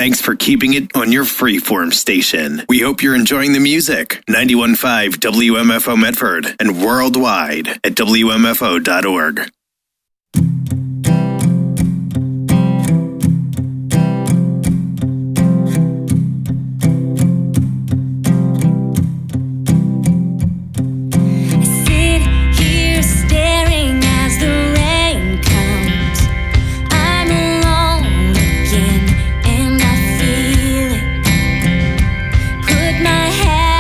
Thanks for keeping it on your freeform station. We hope you're enjoying the music. 91.5 WMFO Medford and worldwide at WMFO.org.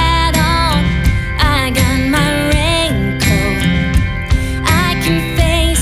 Face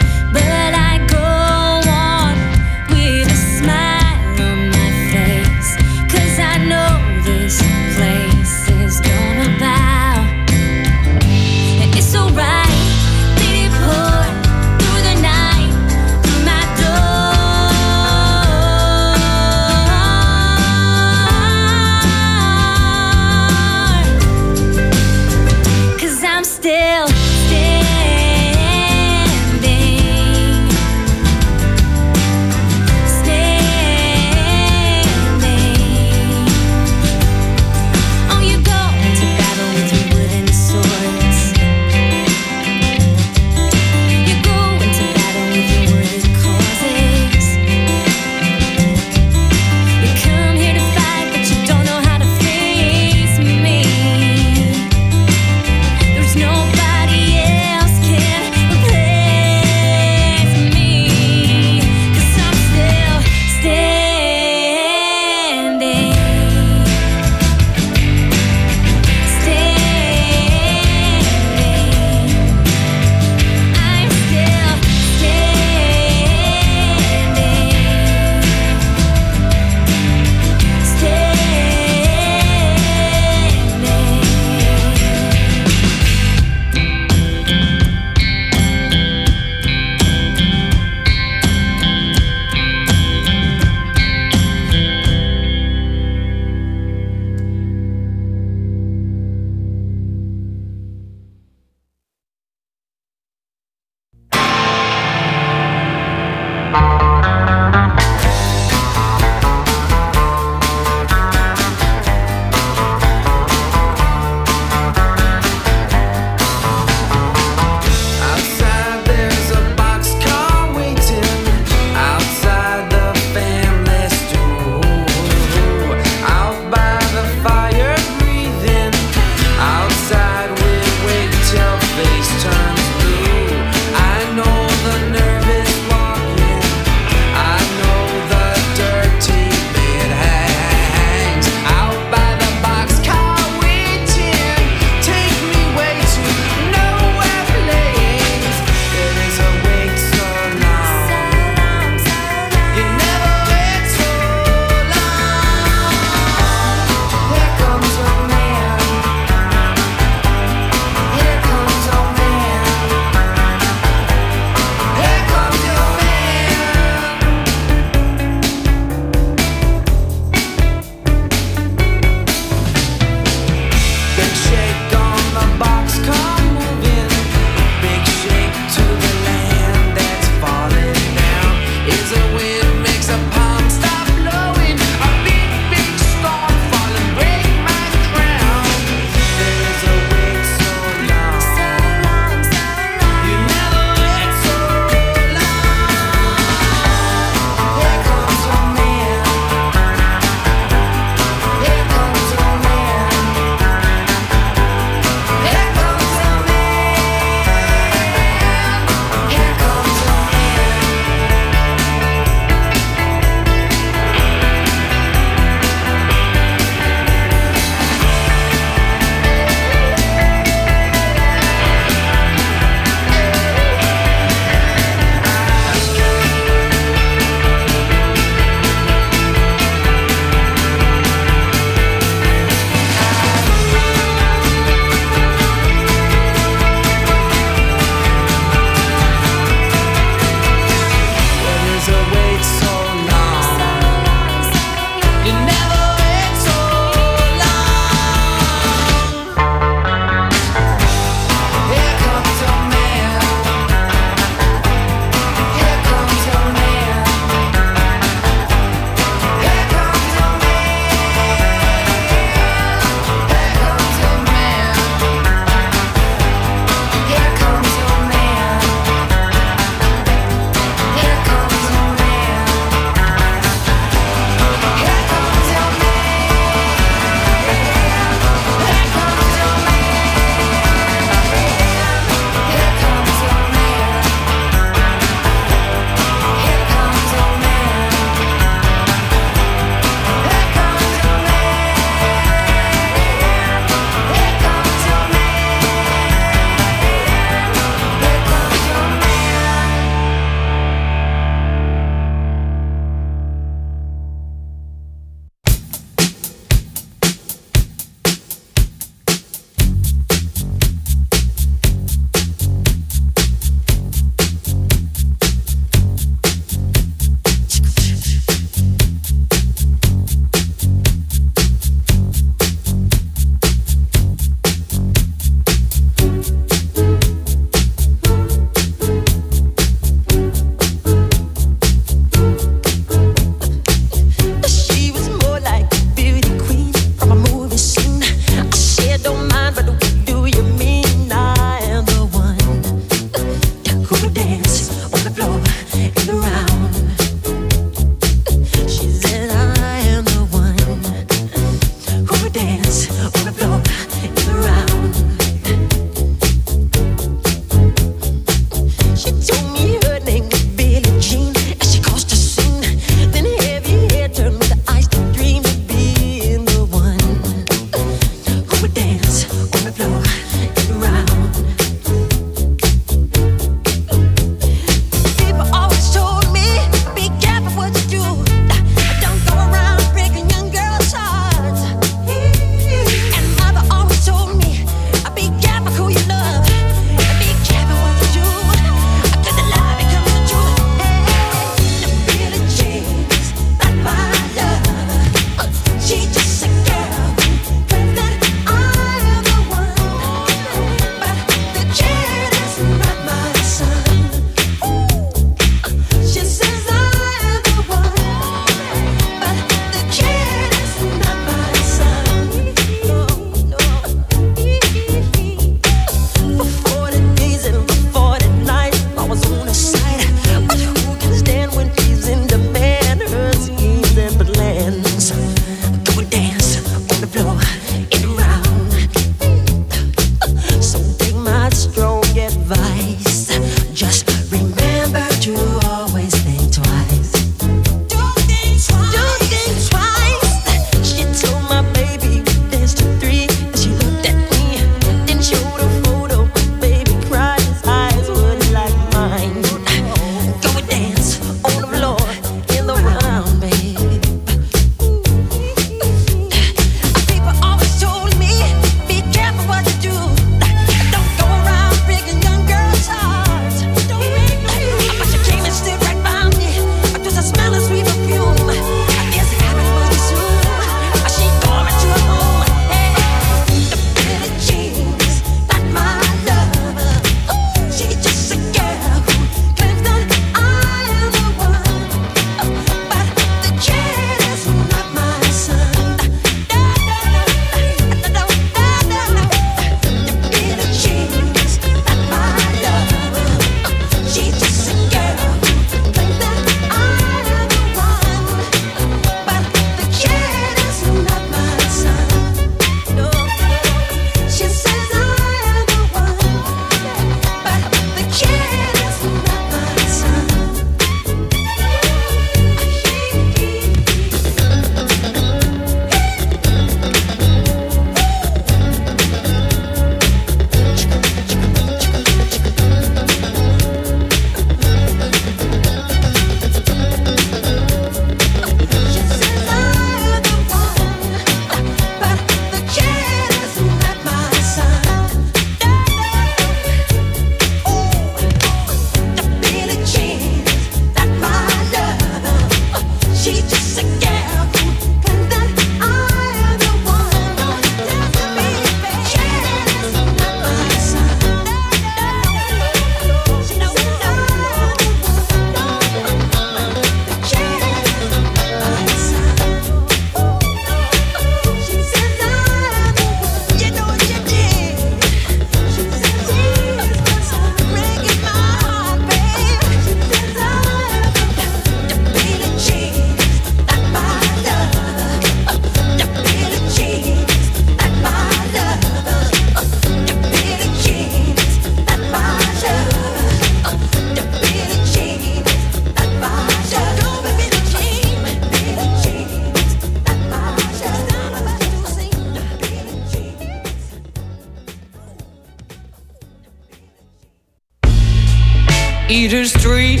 It is 3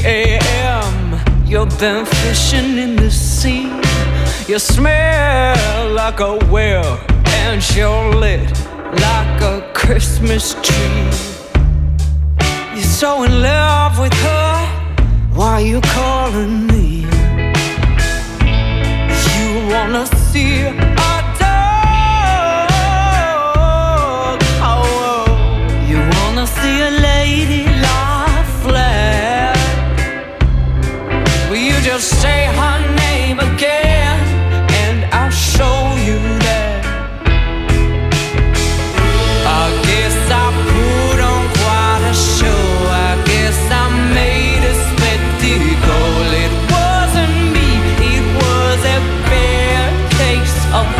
a.m. You've been fishing in the sea. You smell like a whale, and you're lit like a Christmas tree. You're so in love with her, why are you calling me? You wanna see a dog, oh, you wanna see a lady lie flat. Will you just say her name again, and I'll show you that. I guess I put on quite a show. I guess I made a spectacle. It wasn't me, it was a bare case of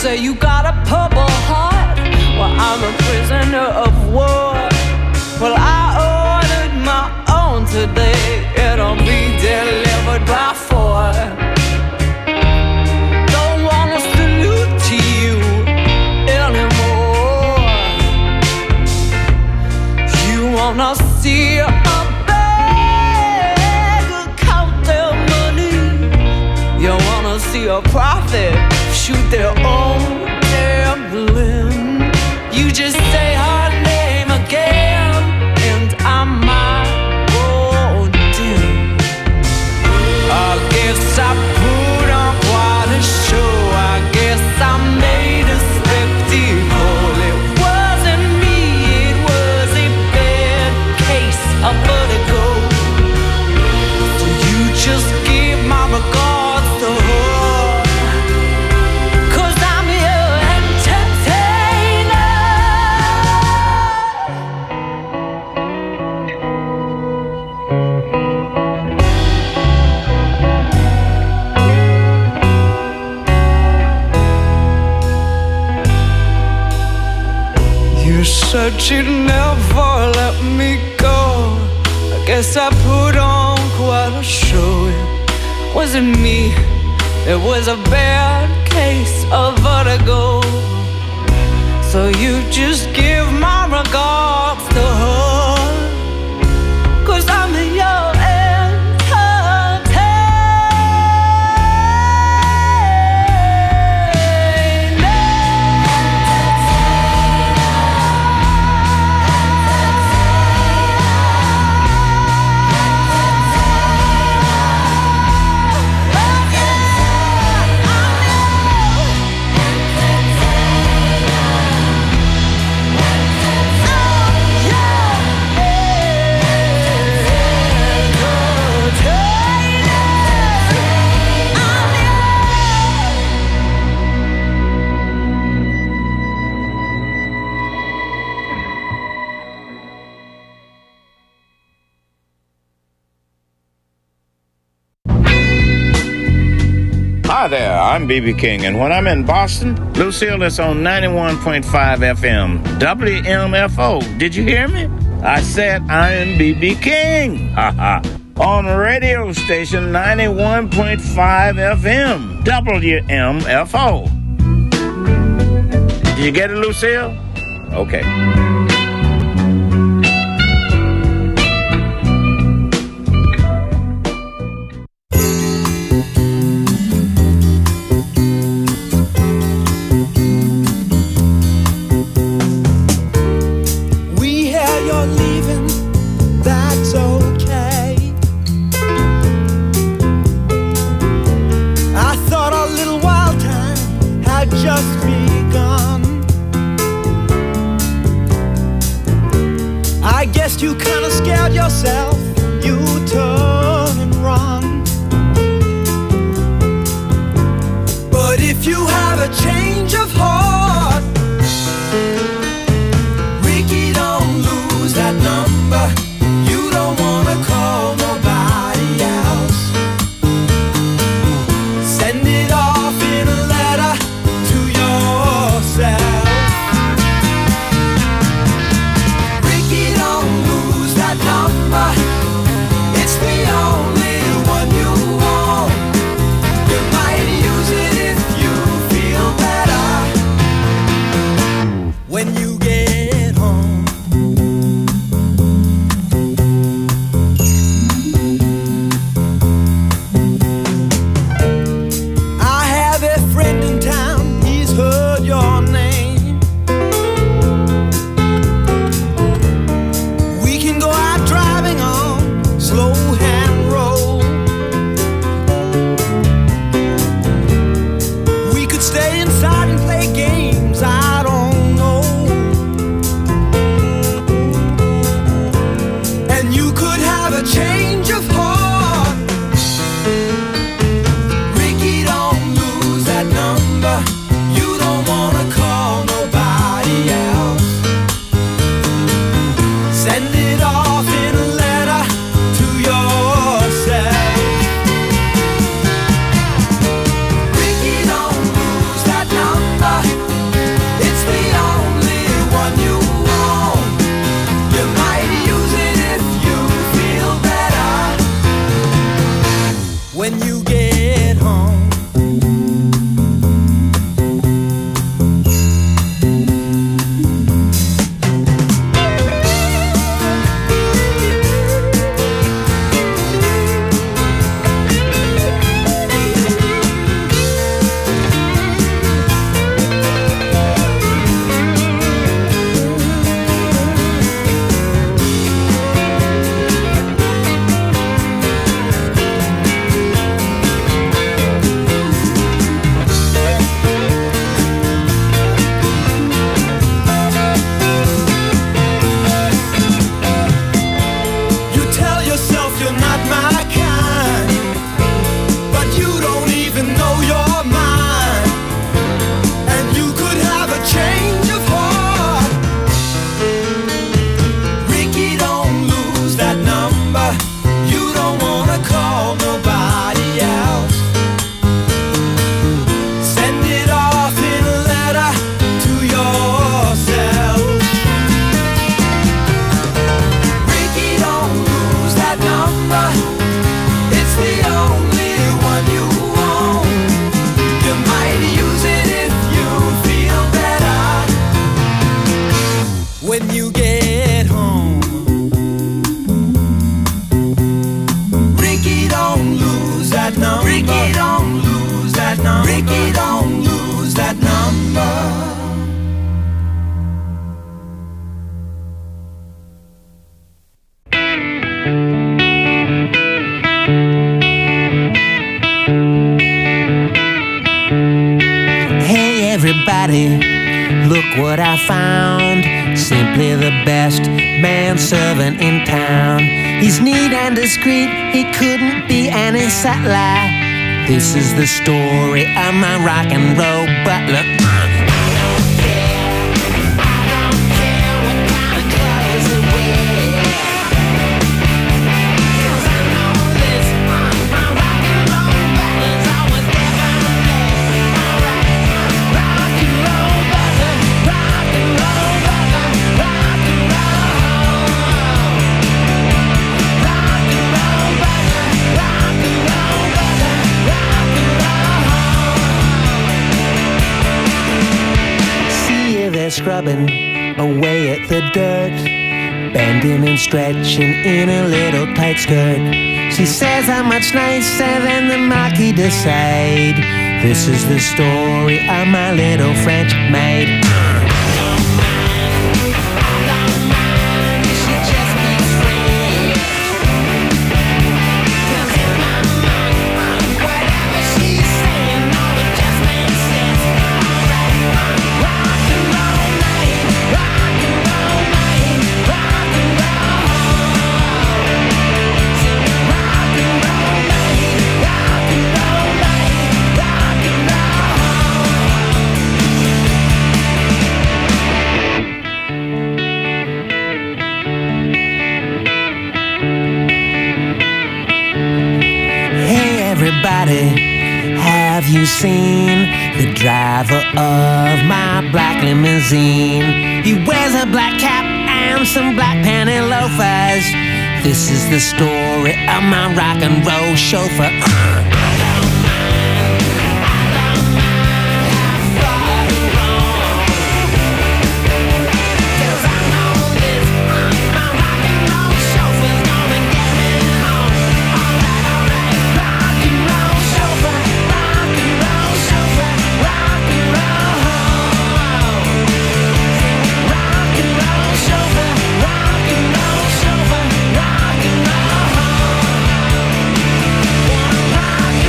say you got a purple heart. Well, I'm a prisoner of war. Well, I ordered my own today. It'll be delivered by 4. Don't wanna salute to you anymore. You wanna see a beggar count their money. You wanna see a prophet shoot their own gambling. You just say her name again, and I might go dim. I guess I put on quite a show. I guess I made a spectacle. It wasn't me, it was a bad case of vertigo. So you just give my regards to her. You said you'd never let me go. I guess I put on quite a show. It wasn't me, it was a bad case of vertigo. So you just give my regards to her, 'cause I'm your Hi there, I'm B.B. King, and when I'm in Boston, Lucille is on 91.5 FM, WMFO. Did you hear me? I said I am B.B. King. On radio station 91.5 FM, WMFO. Did you get it, Lucille? Okay. Just begun. I guess you kinda scared yourself. You turn and run. But if you have a change of heart, Ricky, don't lose that number. You don't wanna call nobody else. Send it off in a letter to yourself. Ricky, don't lose that number. It's the only one you want. You might use it if you feel better when you get home. I have a friend in town, he's heard your name. We can go out driving on slow hand road. We could stay inside and play games, I don't know. And you could have a change of heart. Ricky, don't lose that number. You don't wanna call nobody else. Send it off in a letter to yourself. Ricky, don't lose that number. found. Simply the best manservant in town. He's neat and discreet, he couldn't be any subtler. This is the story of my rock and roll butler. Scrubbing away at the dirt, bending and stretching in a little tight skirt. She says I'm much nicer than the Marquis de Sade. This is the story of my little French maid. Have you seen the driver of my black limousine? He wears a black cap and some black panty loafers. This is the story of my rock and roll chauffeur. Rock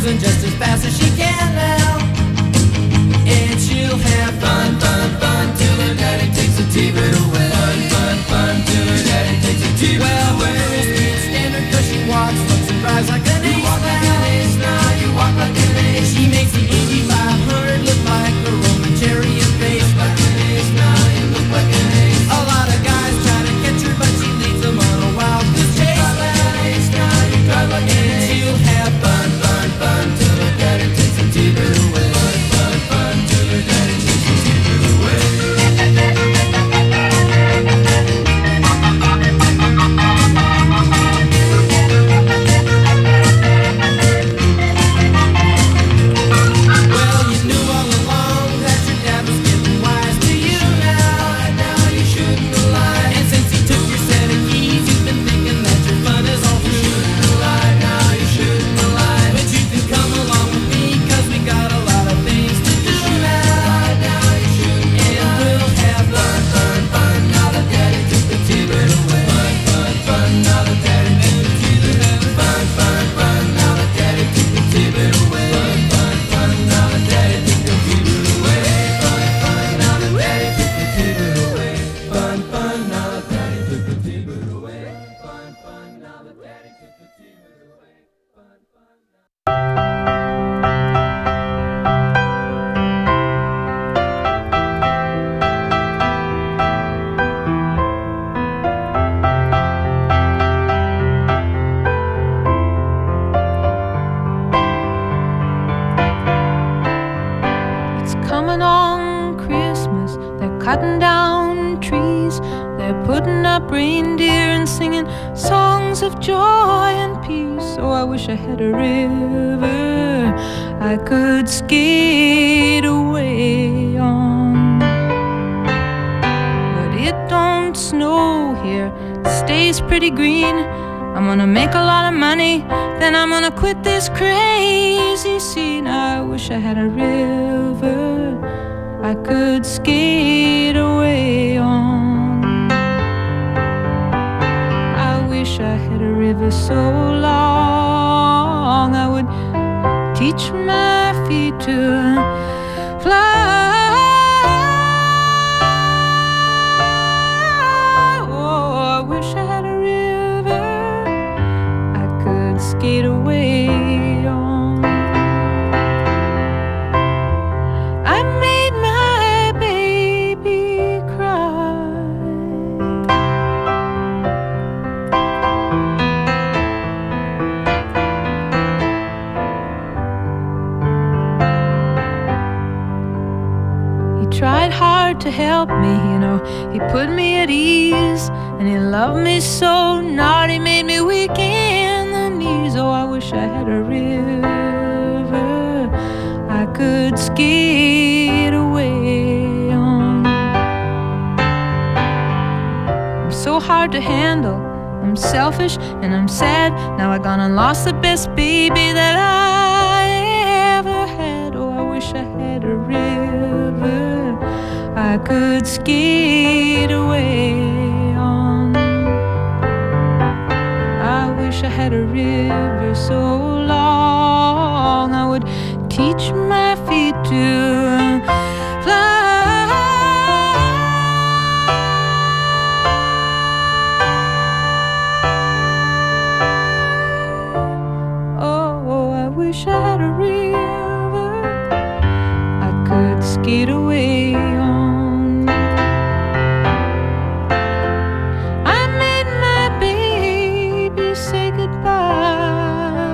moving just as fast as she can now. And she'll have fun, fun, fun till her daddy takes a T-bird away. Fun, fun, fun till her daddy takes a T-bird away. Well, the girls can't stand her 'cause she walks, looks and drives like an ace. You walk like an ace now, you walk like an ace. She makes the Indy 500 look like a Roman chariot race. Like an ace now, you look like an ace. A lot of guys try to catch her, but she leads them on a wild goose chase. You drive like an ace now, you drive like an ace. And she'll have fun, fun, fun till her daddy takes a T-bird away. Fun, fun, fun till her daddy takes a T-bird away. cutting down trees. They're putting up reindeer and singing songs of joy and peace. Oh, I wish I had a river I could skate away on. But it don't snow here, it stays pretty green. I'm gonna make a lot of money, then I'm gonna quit this crazy scene. I wish I had a river I could skate away on. I wish I had a river so long I would teach my feet to fly. Oh, I wish I had a river I could skate away on. I made my baby cry. He tried hard to help me, you know. He put me at ease, and he loved me so not. He made me weak in the knees. Oh, I wish I had a river I could skate away on. I'm so hard to handle, I'm selfish and I'm sad. Now I gone and lost the best baby that I ever had. Oh, I wish I had a river I could skate away on. I wish I had a river so long I would teach my feet to fly. Oh, I wish I had a river I could skate away on. I made my baby say goodbye.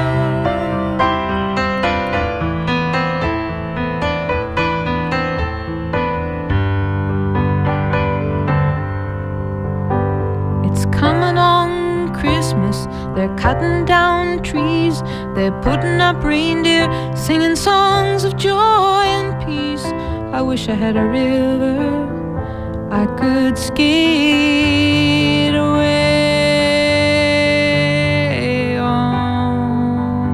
It's coming on Christmas, they're cutting down trees, they're putting up reindeer, singing songs of joy and peace. I wish I had a river I could skate away on.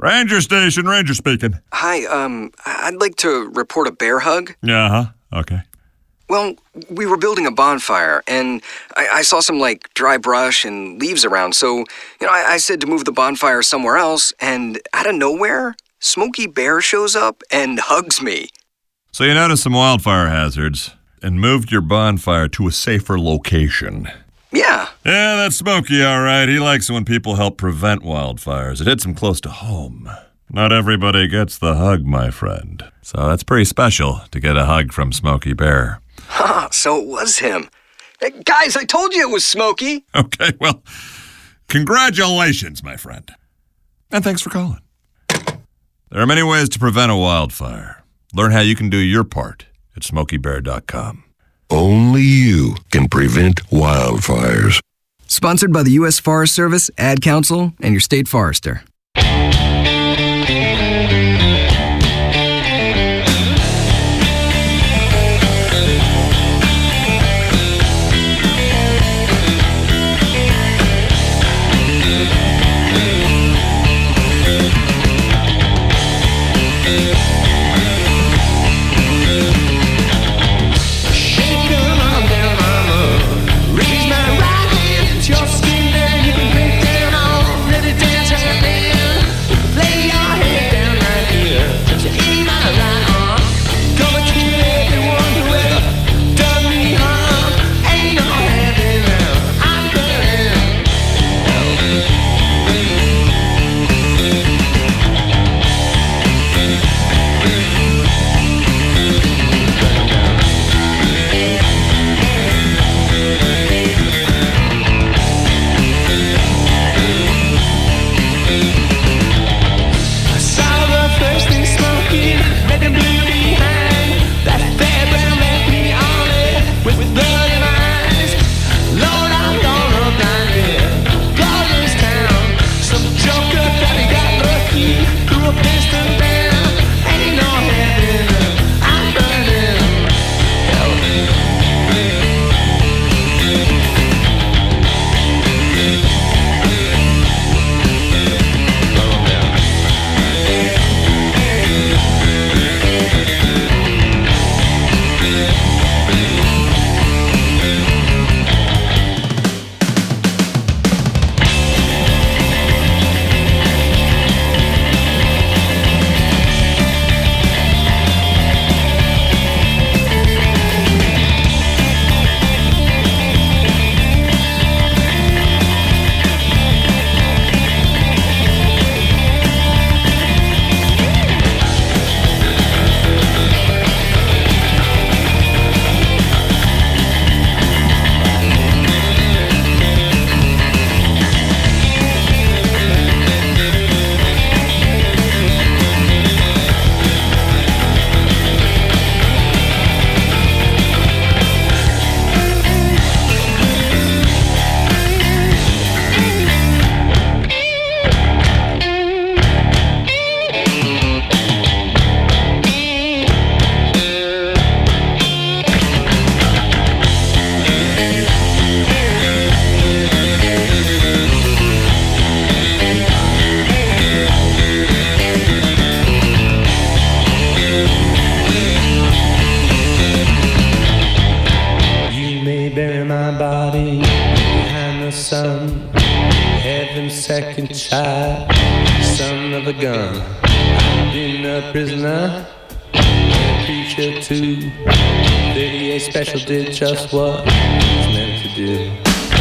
Ranger station, Ranger speaking. Hi, I'd like to report a bear hug. Okay. Well, we were building a bonfire, and I saw some, dry brush and leaves around, so, I said to move the bonfire somewhere else, and out of nowhere, Smokey Bear shows up and hugs me. So you noticed some wildfire hazards and moved your bonfire to a safer location. Yeah. Yeah, that's Smokey, all right. He likes it when people help prevent wildfires. It hits him close to home. Not everybody gets the hug, my friend. So that's pretty special to get a hug from Smokey Bear. So it was him. Hey, guys, I told you it was Smokey. Okay, well, congratulations, my friend. And thanks for calling. There are many ways to prevent a wildfire. Learn how you can do your part at SmokeyBear.com. Only you can prevent wildfires. Sponsored by the U.S. Forest Service, Ad Council, and your state forester. second child, son of a gun. I've been a prisoner, a preacher too. 38 Special did just what it's meant to do.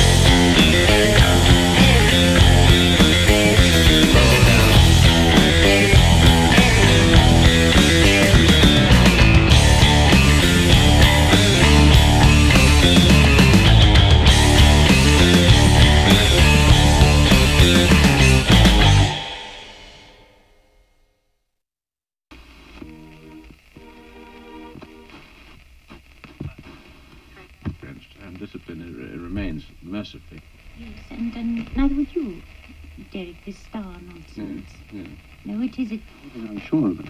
Discipline remains mercifully. Yes, and neither would you, Derek, this star nonsense. Yeah. No, it isn't. I'm sure of it.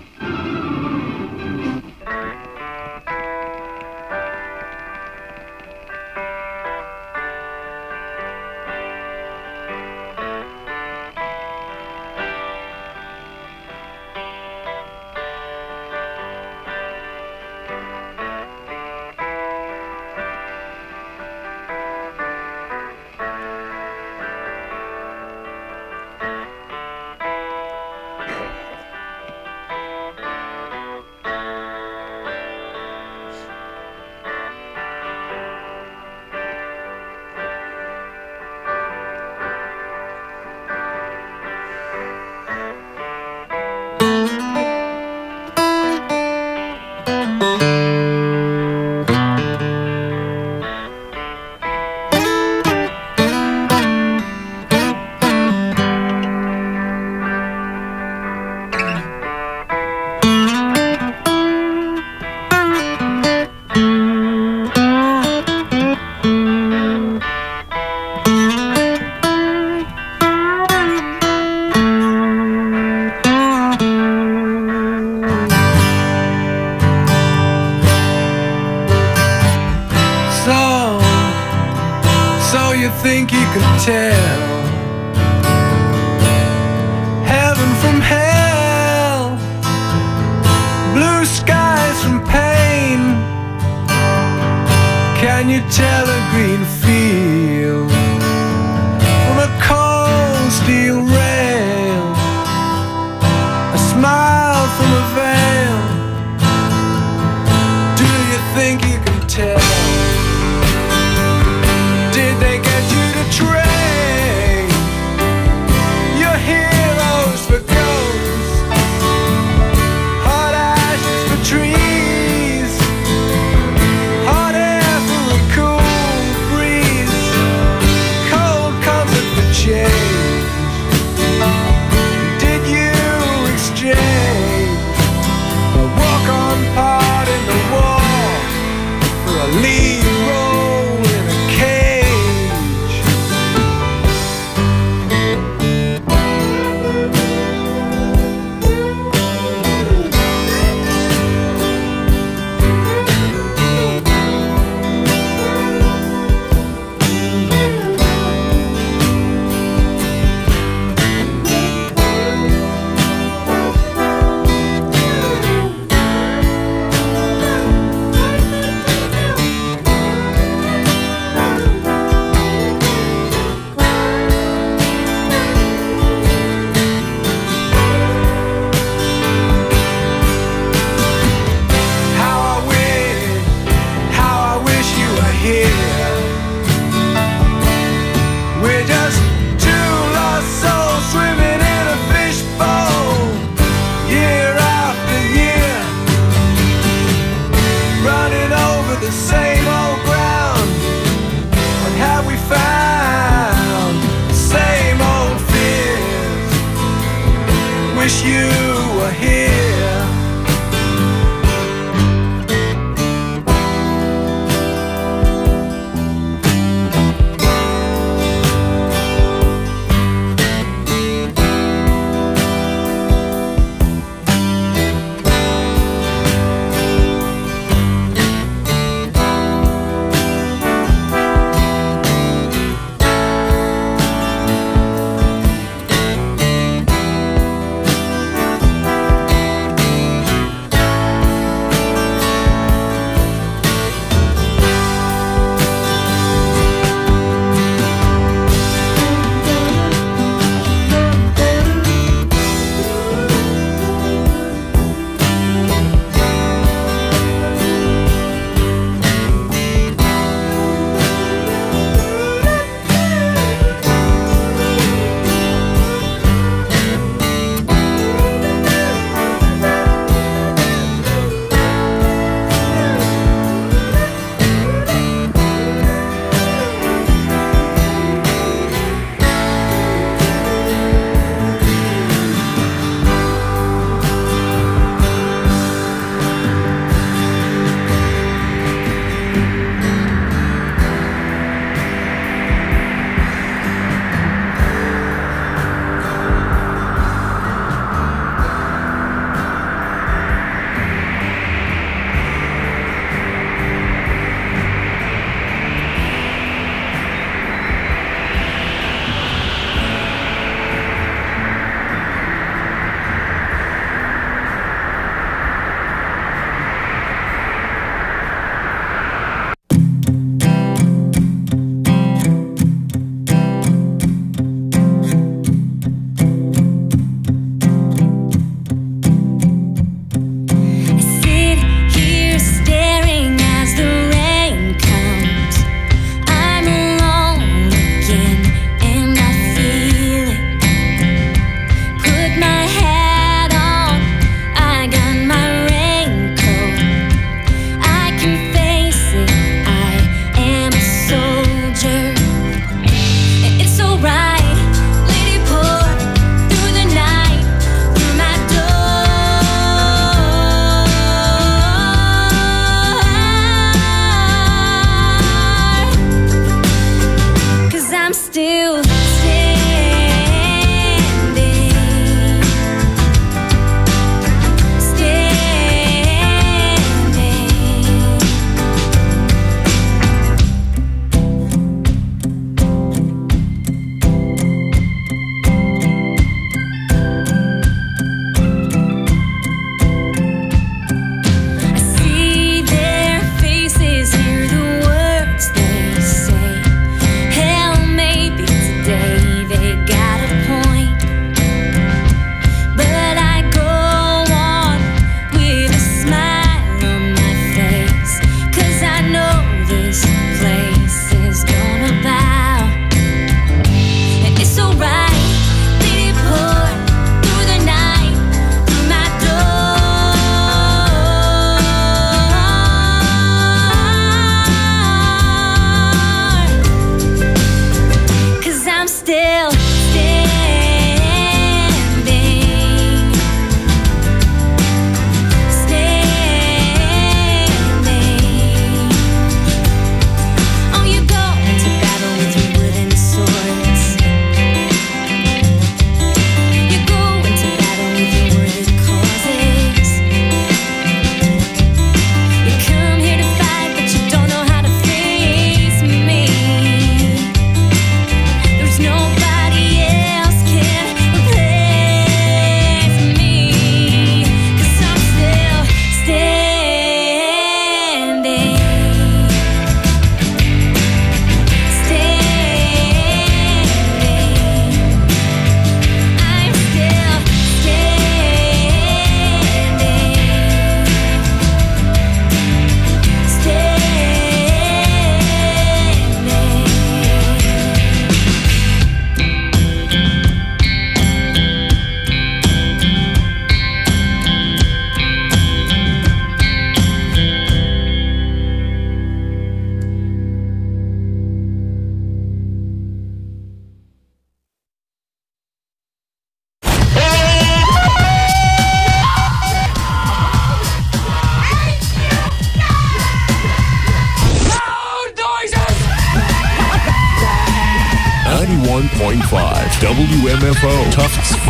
you tell a green field from a cold steel rail, a smile from a veil. Do you think you can tell? Did they get you to trade your heroes for ghosts, hot ashes for trees, hot air for a cool breeze, cold comfort for change? Did you exchange a walk-on part in the wall for a lead role in a cage? How I wish you were here. We're just two lost souls swimming in a fishbowl, year after year, running over the same old ground. What have we found? The same old fears. Wish you were here.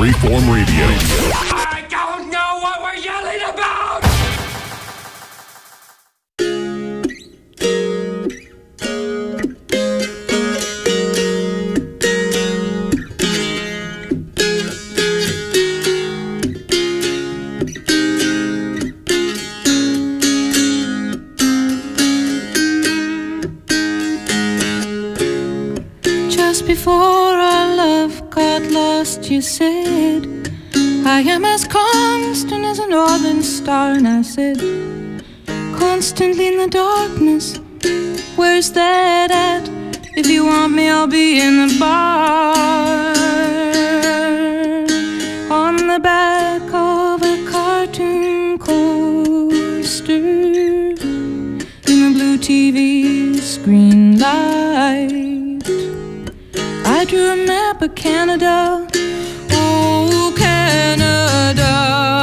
Freeform Radio. I don't know what we're yelling about! Just before our love got lost, you said, I am as constant as a northern star. And I said, constantly in the darkness, where's that at? If you want me, I'll be in the bar. On the back of a cartoon coaster, in the blue TV screen light, I drew a map of Canada. Oh, Canada,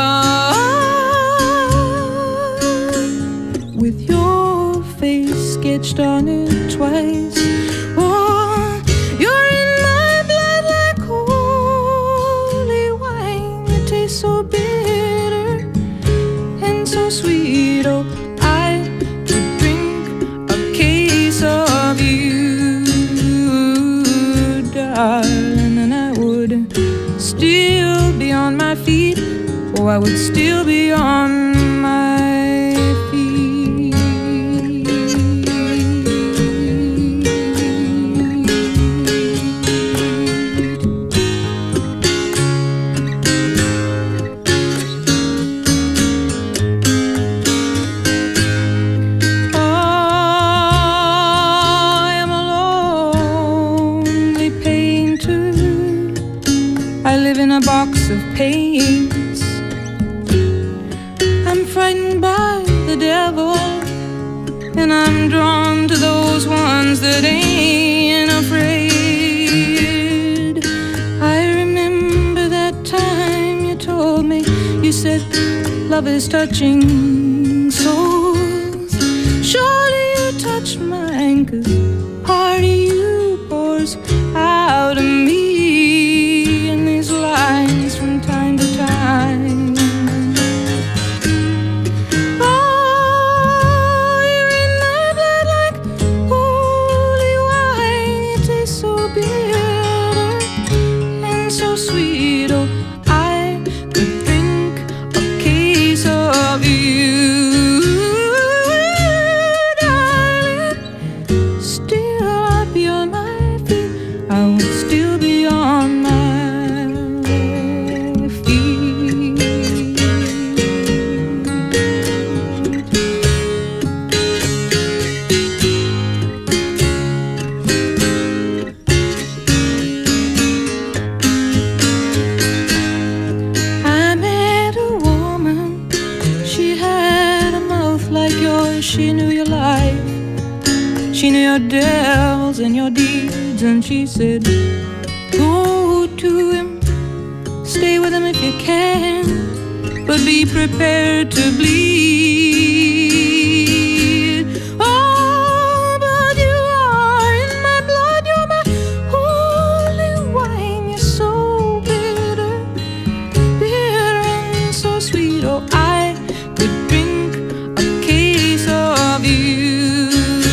with your face sketched on it twice. Oh, you're in my blood like holy wine. You taste so bitter and so sweet. Oh, I could drink a case of you, darling, and I would still be on my feet. Oh, I would still be on my feet. Oh, I am a lonely painter. I live in a box of paints. I'm frightened by the devil, and I'm drawn to those ones that ain't afraid. I remember that time you told me, you said, love is touching souls. Surely you touch mine, 'cause part of you pours out of me in these lines from time to time. Oh, you're in my blood like holy wine. You taste so bitter and so sweet. Oh, I could drink a case of you, darling. Still I'd be on my feet. I would still be on my she knew your life, she knew your devils and your deeds, and she said, go to him, stay with him if you can, but be prepared to bleed. Oh, but you are in my blood, you're my holy wine. You're so bitter, bitter and so sweet. Oh, I could drink a case of you,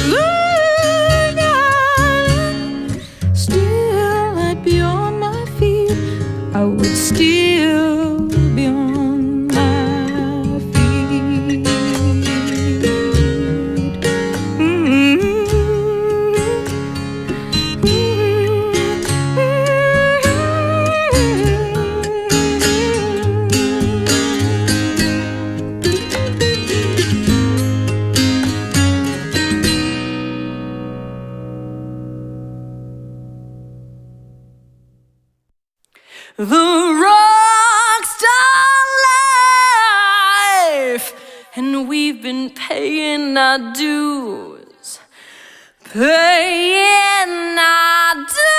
darling. Still I'd be on my feet. I would still be on my feet. The rockstar life, and we've been paying our dues, paying our dues.